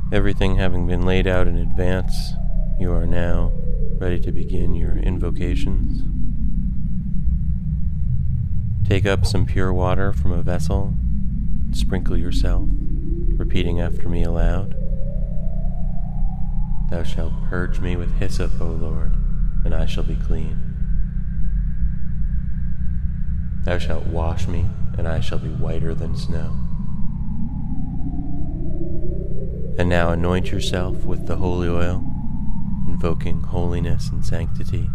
Everything having been laid out in advance, you are now ready to begin your invocations. Take up some pure water from a vessel, sprinkle yourself, repeating after me aloud. Thou shalt purge me with hyssop, O Lord, and I shall be clean. Thou shalt wash me, and I shall be whiter than snow. And now anoint yourself with the holy oil, invoking holiness and sanctity.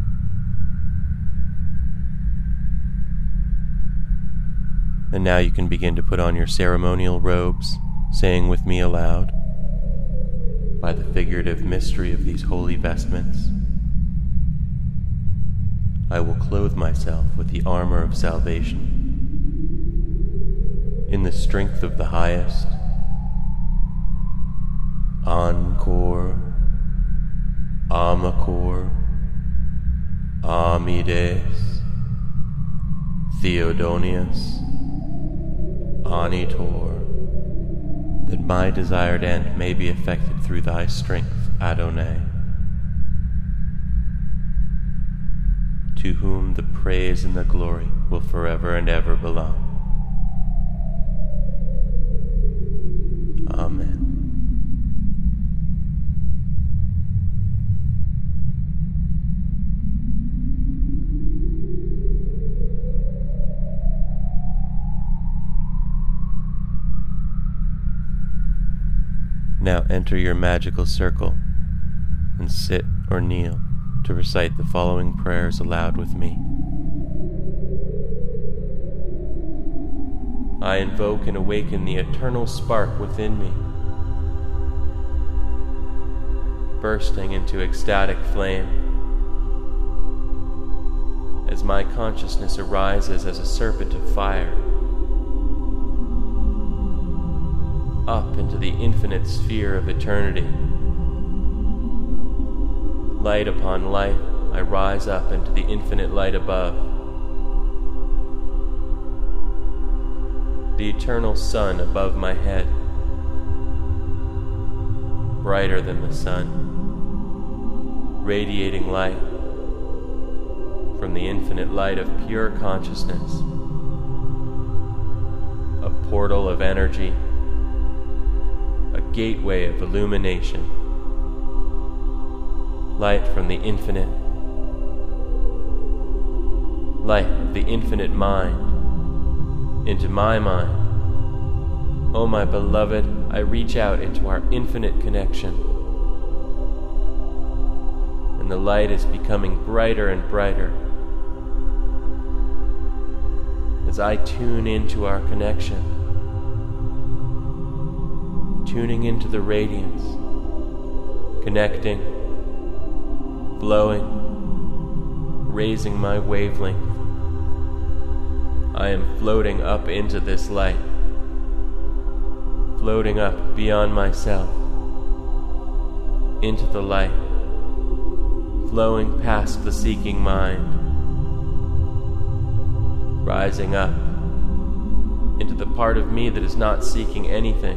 And now you can begin to put on your ceremonial robes, saying with me aloud, by the figurative mystery of these holy vestments, I will clothe myself with the armor of salvation. In the strength of the highest, Encore, Amacor, Amides, Theodonius, Anitor, that my desired end may be effected through thy strength, Adonai, to whom the praise and the glory will forever and ever belong. Amen. Now enter your magical circle and sit or kneel to recite the following prayers aloud with me. I invoke and awaken the eternal spark within me, bursting into ecstatic flame, as my consciousness arises as a serpent of fire, up into the infinite sphere of eternity. Light upon light, I rise up into the infinite light above. The eternal sun above my head, brighter than the sun, radiating light from the infinite light of pure consciousness, a portal of energy, a gateway of illumination, light from the infinite, light of the infinite mind into my mind. Oh, my beloved, I reach out into our infinite connection, and the light is becoming brighter and brighter as I tune into our connection, tuning into the radiance, connecting, flowing, raising my wavelength. I am floating up into this light, floating up beyond myself, into the light, flowing past the seeking mind, rising up into the part of me that is not seeking anything,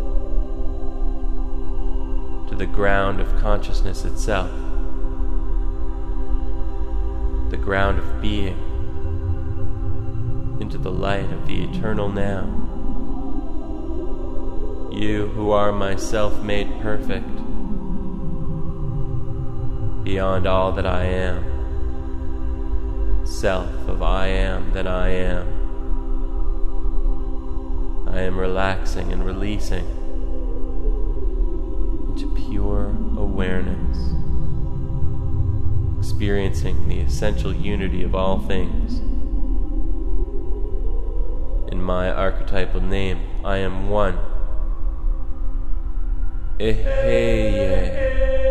to the ground of consciousness itself, the ground of being, into the light of the eternal now. You who are my self-made perfect, beyond all that I am, self of I am that I am. I am relaxing and releasing into pure awareness, experiencing the essential unity of all things. In my archetypal name, I am one. Eheye.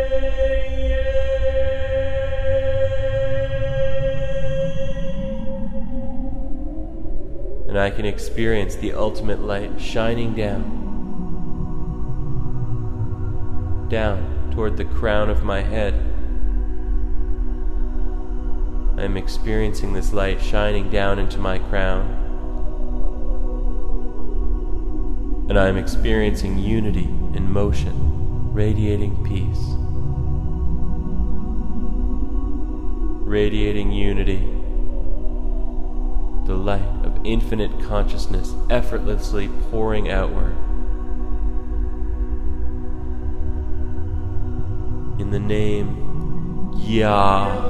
And I can experience the ultimate light shining down toward the crown of my head. I am experiencing this light shining down into my crown. And I am experiencing unity in motion. radiating peace, radiating unity, the light of infinite consciousness effortlessly pouring outward. In the name Yah.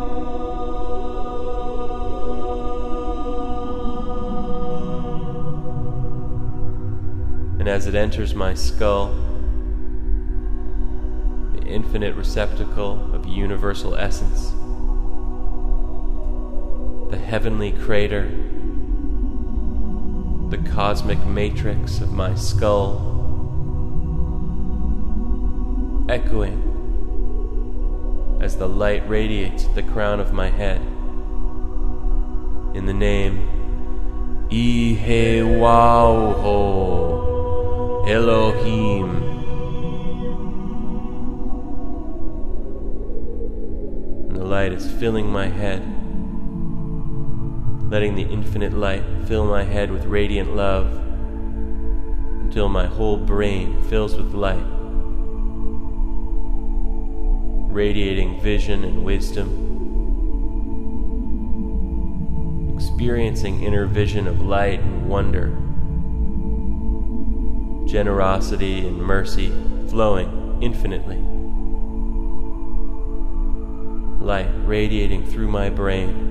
And as it enters my skull, the infinite receptacle of universal essence, the heavenly crater, the cosmic matrix of my skull, echoing as the light radiates the crown of my head. In the name Ihewauho Elohim. And the light is filling my head, letting the infinite light fill my head with radiant love until my whole brain fills with light, radiating vision and wisdom, experiencing inner vision of light and wonder, generosity and mercy flowing infinitely, light radiating through my brain,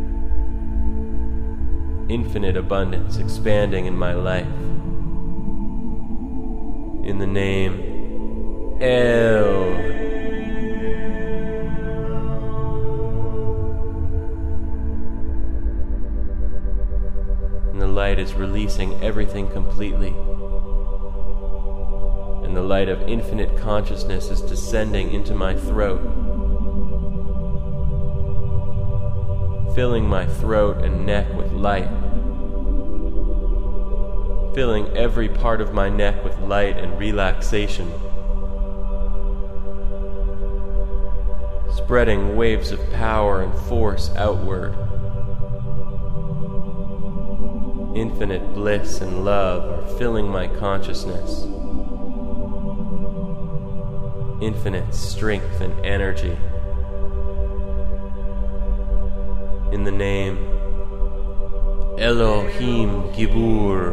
infinite abundance expanding in my life. In the name El. And the light is releasing everything completely. And the light of infinite consciousness is descending into my throat, filling my throat and neck with light, filling every part of my neck with light and relaxation, spreading waves of power and force outward. Infinite bliss and love are filling my consciousness. Infinite strength and energy. In the name Elohim Gibur.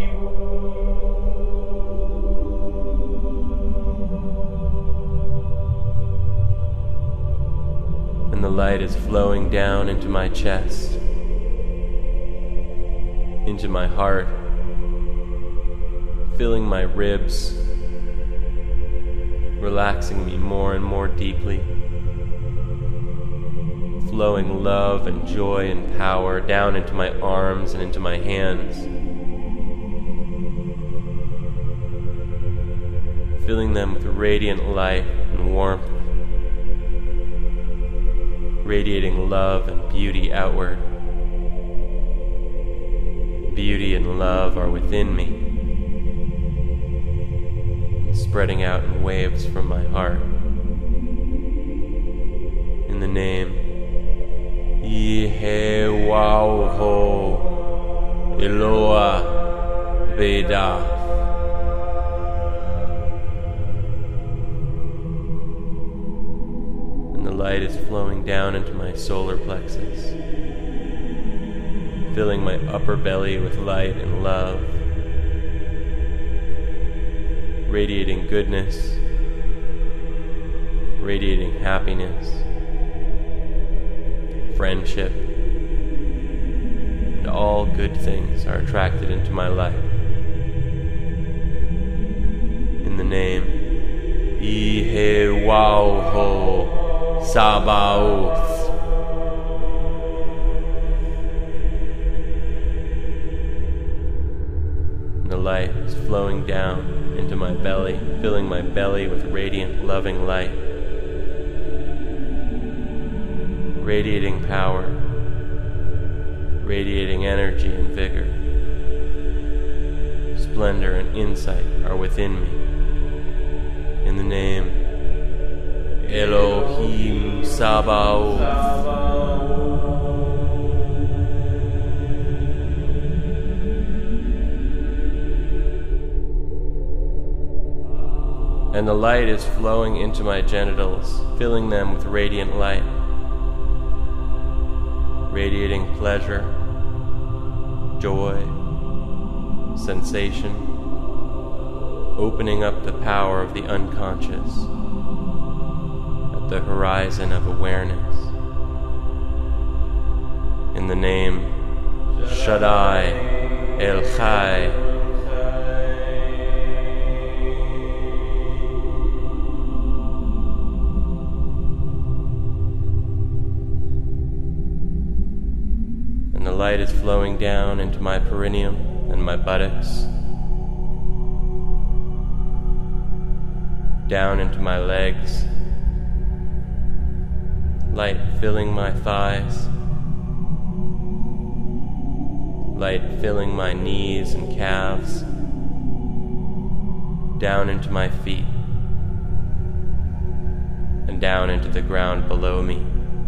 And the light is flowing down into my chest, into my heart, filling my ribs, relaxing me more and more deeply, flowing love and joy and power down into my arms and into my hands, filling them with radiant light and warmth, radiating love and beauty outward. Beauty and love are within me, and spreading out in waves from my heart. In the name Ihewauho Eloah Veda. And the light is flowing down into my solar plexus, filling my upper belly with light and love, radiating goodness, radiating happiness, friendship, and all good things are attracted into my life. In the name Ihewauho Sabaoth. The light is flowing down into my belly, filling my belly with radiant, loving light, radiating power, radiating energy and vigor. Splendor and insight are within me. In the name Elohim Sabaoth. and the light is flowing into my genitals, filling them with radiant light, radiating pleasure, joy, sensation, opening up the power of the unconscious at the horizon of awareness. In the name Shaddai El Chai, and the light is flowing down into my perineum and my buttocks, down into my legs, light filling my thighs, light filling my knees and calves, down into my feet, and down into the ground below me,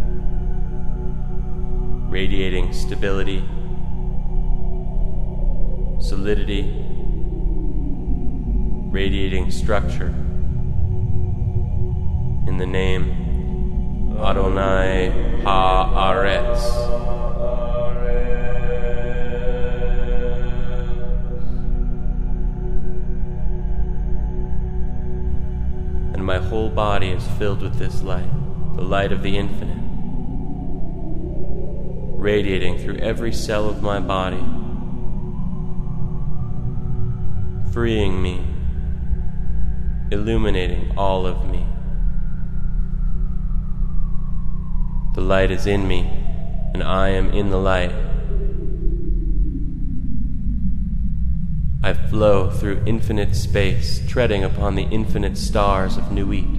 radiating stability, solidity, radiating structure. In the name Adonai Haaretz. And my whole body is filled with this light, the light of the infinite, radiating through every cell of my body, freeing me, illuminating all of me. The light is in me, and I am in the light. I flow through infinite space, treading upon the infinite stars of Nuit.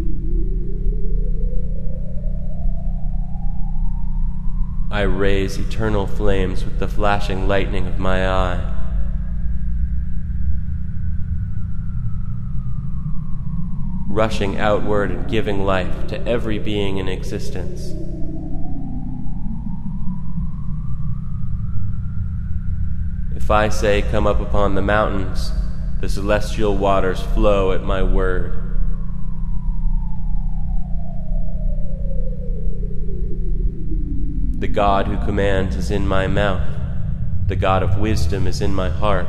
I raise eternal flames with the flashing lightning of my eye. Rushing outward and giving life to every being in existence. If I say, "Come up upon the mountains," the celestial waters flow at my word. The God who commands is in my mouth. The God of wisdom is in my heart.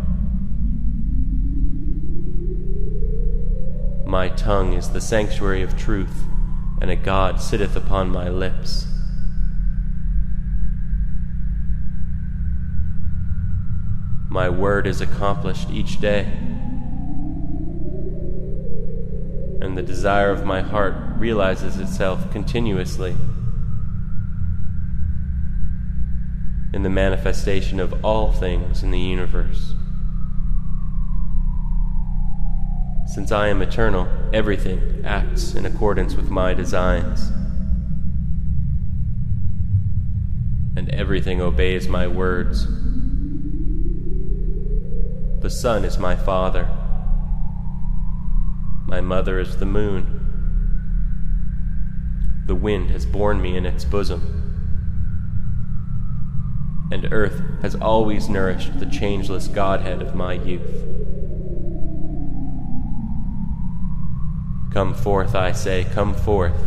My tongue is the sanctuary of truth, and a God sitteth upon my lips. My word is accomplished each day, and the desire of my heart realizes itself continuously in the manifestation of all things in the universe. Since I am eternal, everything acts in accordance with my designs, and everything obeys my words. The sun is my father. My mother is the moon. The wind has borne me in its bosom, and earth has always nourished the changeless Godhead of my youth. Come forth, I say, come forth,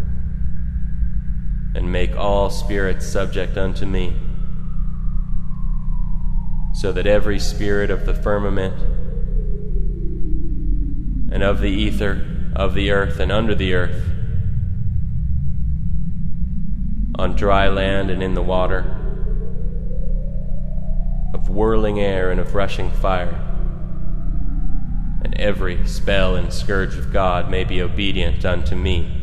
and make all spirits subject unto me, so that every spirit of the firmament, and of the ether, of the earth, and under the earth, on dry land and in the water, of whirling air and of rushing fire, and every spell and scourge of God may be obedient unto me.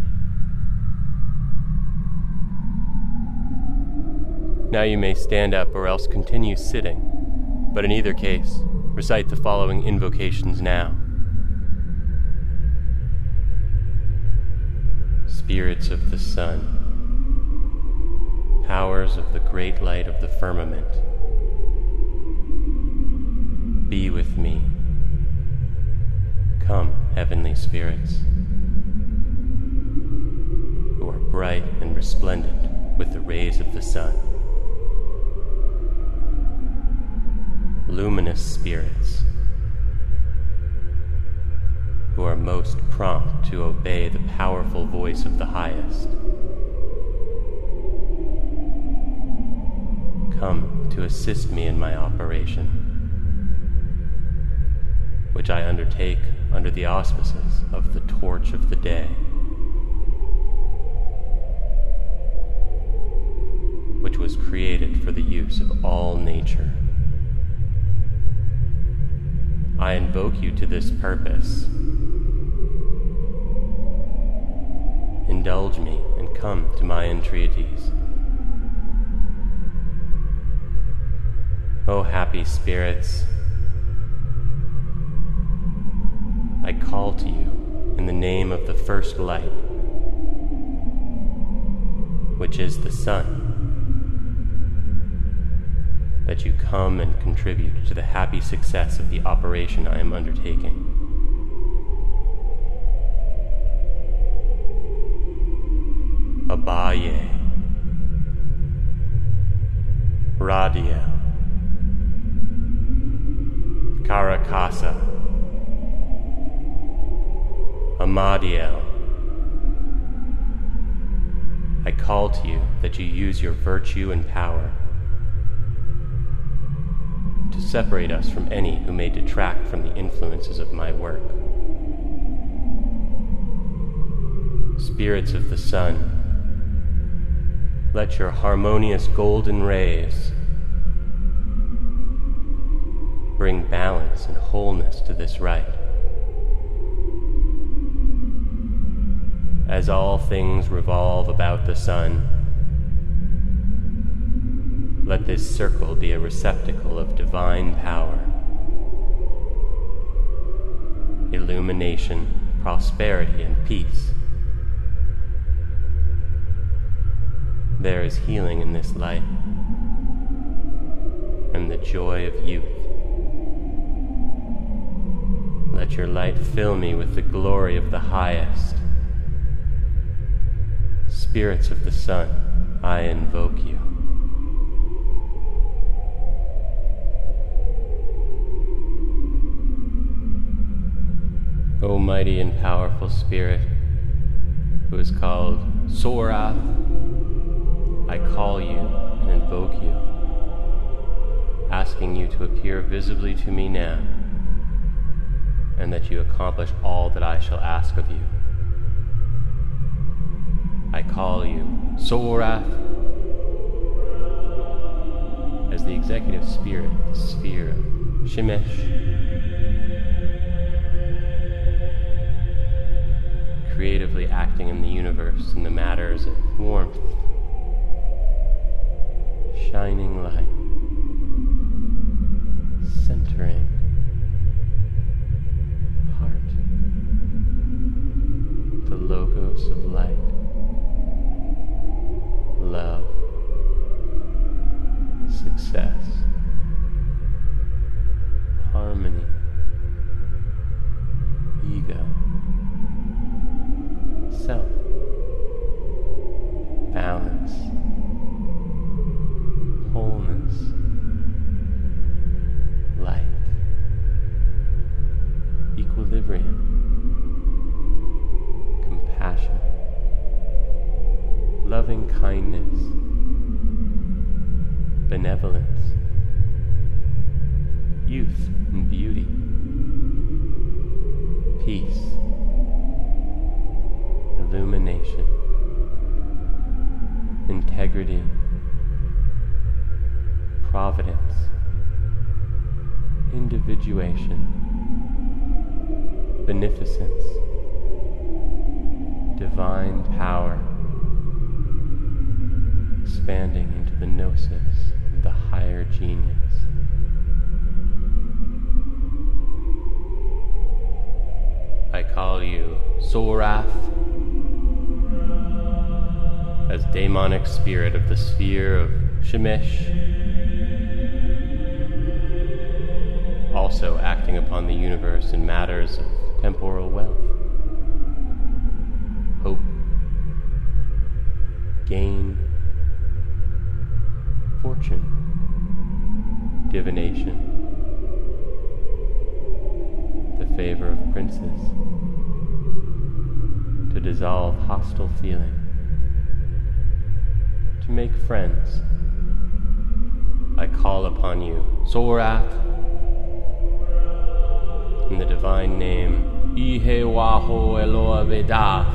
Now you may stand up or else continue sitting, but in either case, recite the following invocations now. Spirits of the sun, powers of the great light of the firmament, be with me. Come, heavenly spirits, who are bright and resplendent with the rays of the sun. Luminous spirits, most prompt to obey the powerful voice of the highest. Come to assist me in my operation, which I undertake under the auspices of the torch of the day, which was created for the use of all nature. I invoke you to this purpose. Indulge me and come to my entreaties. O happy spirits, I call to you in the name of the first light, which is the sun, that you come and contribute to the happy success of the operation I am undertaking. Abaye, Radiel, Karakasa, Amadiel, I call to you that you use your virtue and power to separate us from any who may detract from the influences of my work. Spirits of the sun, let your harmonious golden rays bring balance and wholeness to this rite. As all things revolve about the sun, let this circle be a receptacle of divine power, illumination, prosperity, and peace. There is healing in this light, and the joy of youth. Let your light fill me with the glory of the highest. Spirits of the sun, I invoke you. O mighty and powerful spirit, who is called Sorath, I call you and invoke you, asking you to appear visibly to me now, and that you accomplish all that I shall ask of you. I call you Sorath as the executive spirit of the sphere of Shemesh, creatively acting in the universe in the matters of warmth, shining light, centering, heart, the logos of light, love, success, harmony, ego, self, balance, wholeness, light, equilibrium, compassion, loving kindness, benevolence, youth and beauty, peace, illumination, integrity, providence, individuation, beneficence, divine power, expanding into the gnosis of the higher genius. I call you Sorath as daemonic spirit of the sphere of Shemesh, also acting upon the universe in matters of temporal wealth, hope, gain, fortune, divination, the favor of princes, dissolve hostile feeling, to make friends. I call upon you, Sorath, in the divine name, Ihewaho Eloa Vedath,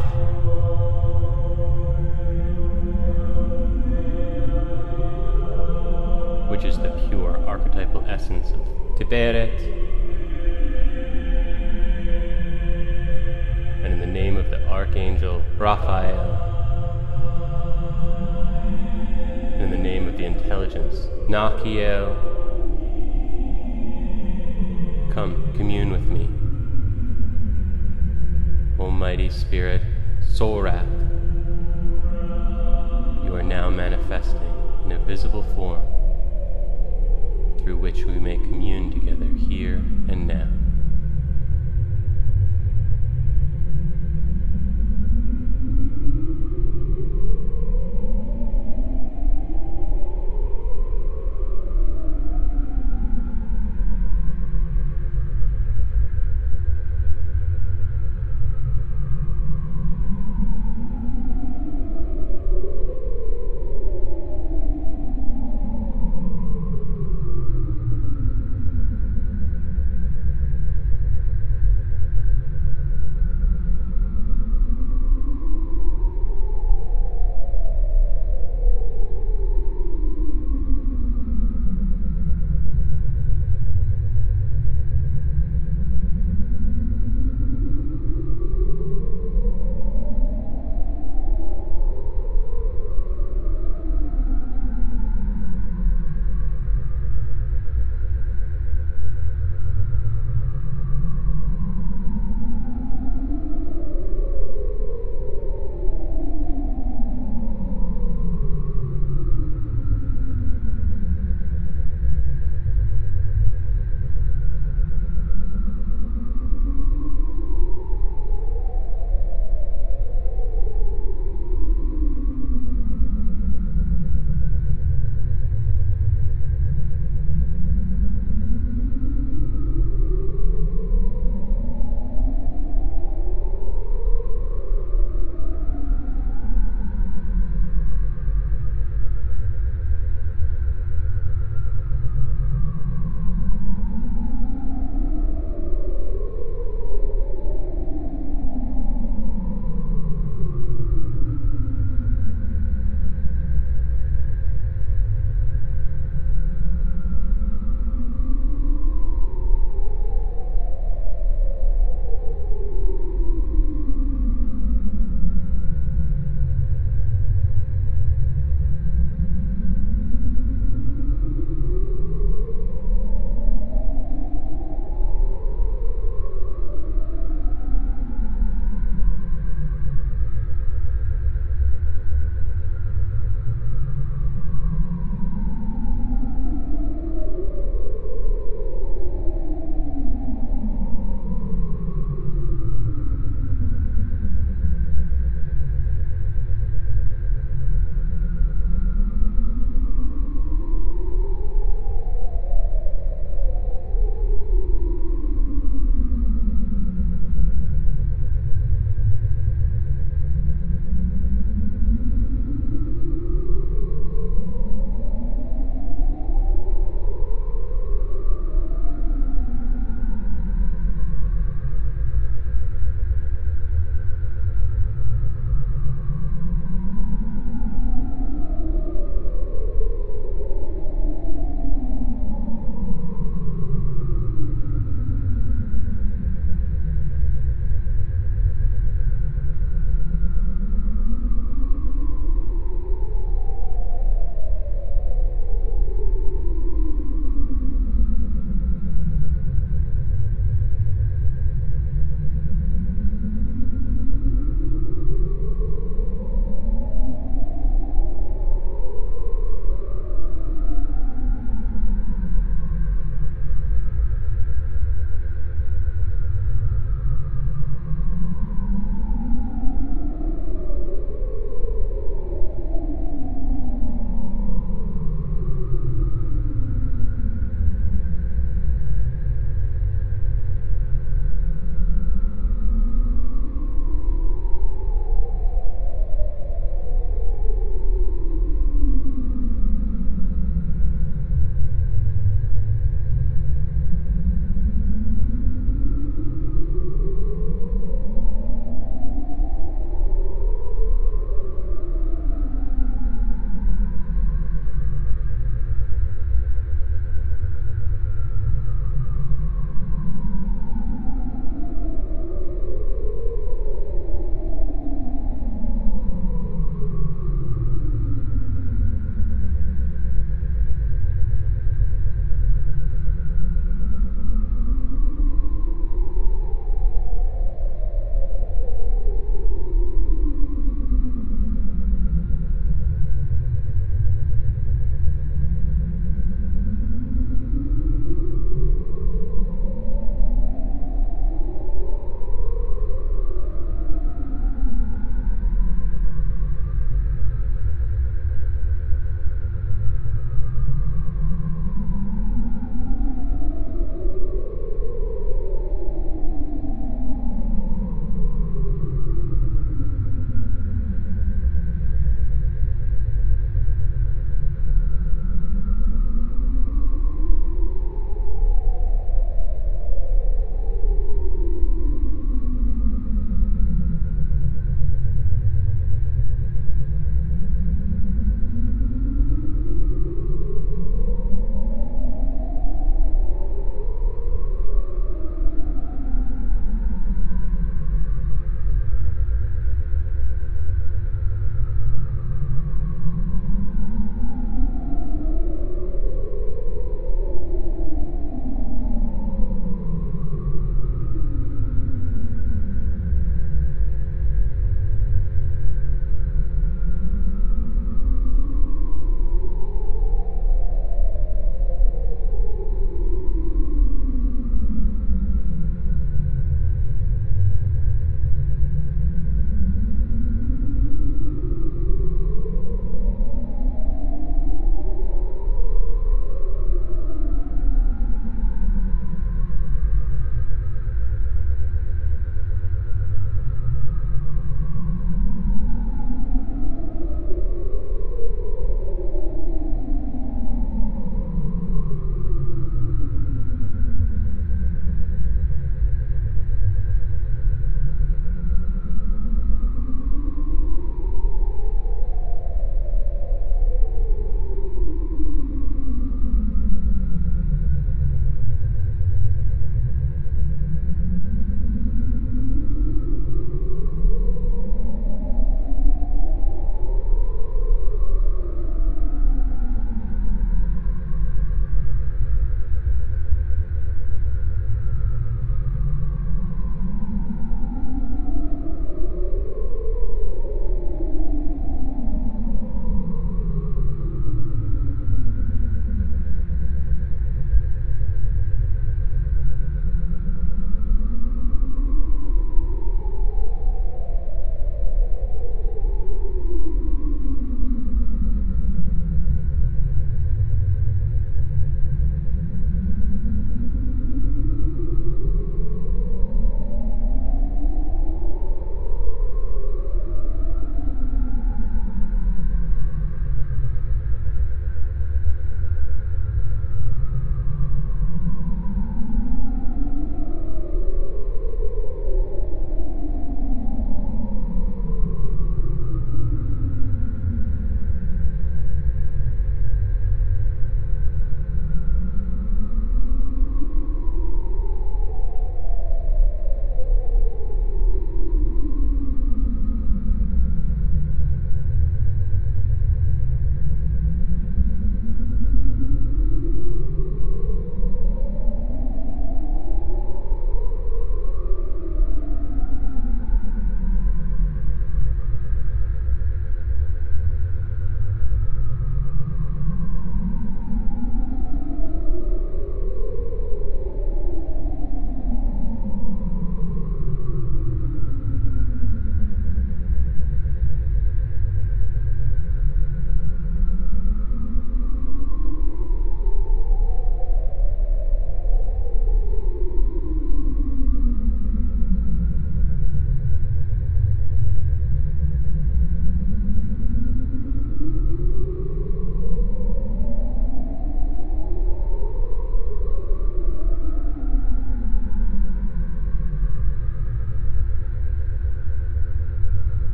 which is the pure archetypal essence of Tiberet, and in the name of the Archangel Raphael, and in the name of the intelligence Nachiel, come commune with me. Almighty Spirit, Sorath, you are now manifesting in a visible form through which we may commune together here and now.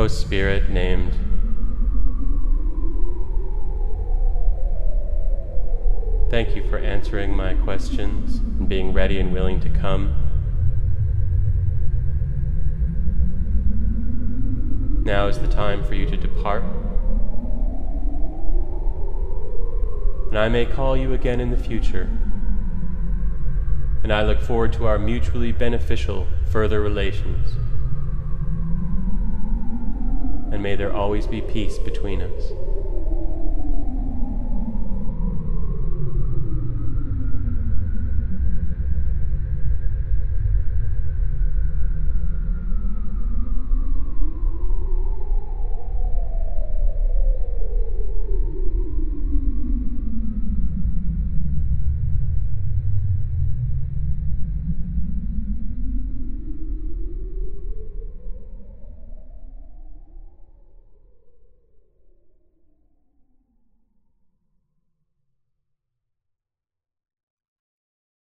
O Spirit named, thank you for answering my questions and being ready and willing to come. Now is the time for you to depart, and I may call you again in the future, and I look forward to our mutually beneficial further relations, and may there always be peace between us.